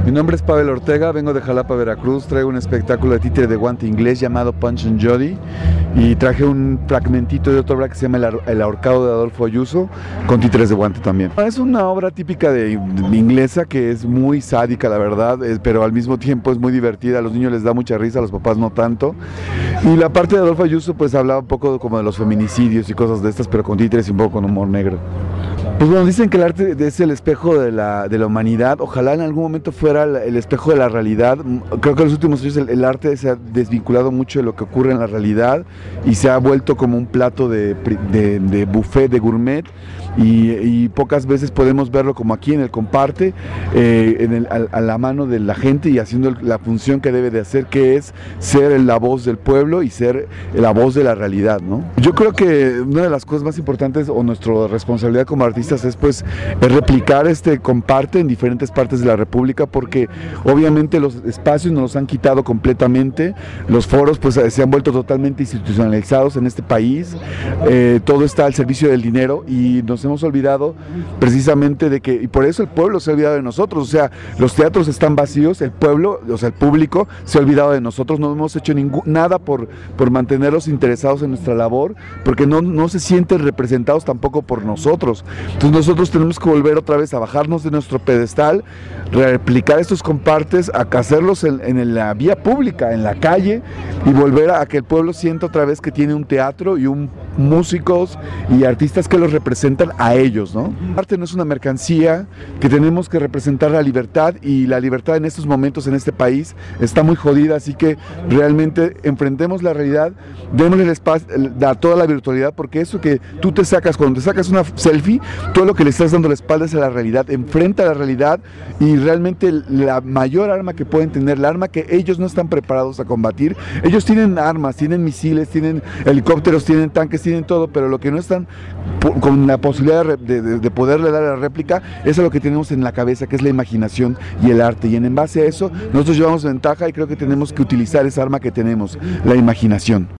Mi nombre es Pavel Ortega, vengo de Jalapa, Veracruz, traigo un espectáculo de títere de guante inglés llamado Punch and Judy y traje un fragmentito de otra obra que se llama El ahorcado de Adolfo Ayuso con títeres de guante también. Es una obra típica de inglesa que es muy sádica, la verdad, pero al mismo tiempo es muy divertida, a los niños les da mucha risa, a los papás no tanto. Y la parte de Adolfo Ayuso pues hablaba un poco como de los feminicidios y cosas de estas, pero con títeres y un poco con humor negro. Pues bueno, dicen que el arte es el espejo de la humanidad, ojalá en algún momento fuera el espejo de la realidad. Creo que en los últimos años el arte se ha desvinculado mucho de lo que ocurre en la realidad y se ha vuelto como un plato de buffet, de gourmet, y pocas veces podemos verlo como aquí en el comparte, a la mano de la gente y haciendo la función que debe de hacer, que es ser la voz del pueblo y ser la voz de la realidad, ¿no? Yo creo que una de las cosas más importantes o nuestra responsabilidad como artistas es replicar este comparte en diferentes partes de la República, porque obviamente los espacios nos los han quitado completamente, los foros pues se han vuelto totalmente institucionalizados en este país, todo está al servicio del dinero y nos hemos olvidado precisamente de que, y por eso el pueblo se ha olvidado de nosotros, o sea, los teatros están vacíos, el pueblo, o sea, el público se ha olvidado de nosotros, no hemos hecho nada por mantenerlos interesados en nuestra labor, porque no se sienten representados tampoco por nosotros. Entonces nosotros tenemos que volver otra vez a bajarnos de nuestro pedestal, replicar estos compartes, a hacerlos en la vía pública, en la calle, y volver a que el pueblo sienta otra vez que tiene un teatro y músicos y artistas que los representan a ellos, ¿no? El arte no es una mercancía, que tenemos que representar la libertad, y la libertad en estos momentos en este país está muy jodida, así que realmente enfrentemos la realidad, démosle el espacio a toda la virtualidad, porque eso que tú te sacas, cuando te sacas una selfie, todo lo que le estás dando la espalda es a la realidad. Enfrenta la realidad, y realmente la mayor arma que pueden tener, la arma que ellos no están preparados a combatir, ellos tienen armas, tienen misiles, tienen helicópteros, tienen tanques, tienen todo, pero lo que no están con la posibilidad de poderle dar la réplica es a lo que tenemos en la cabeza, que es la imaginación y el arte, y en base a eso nosotros llevamos ventaja, y creo que tenemos que utilizar esa arma que tenemos, la imaginación.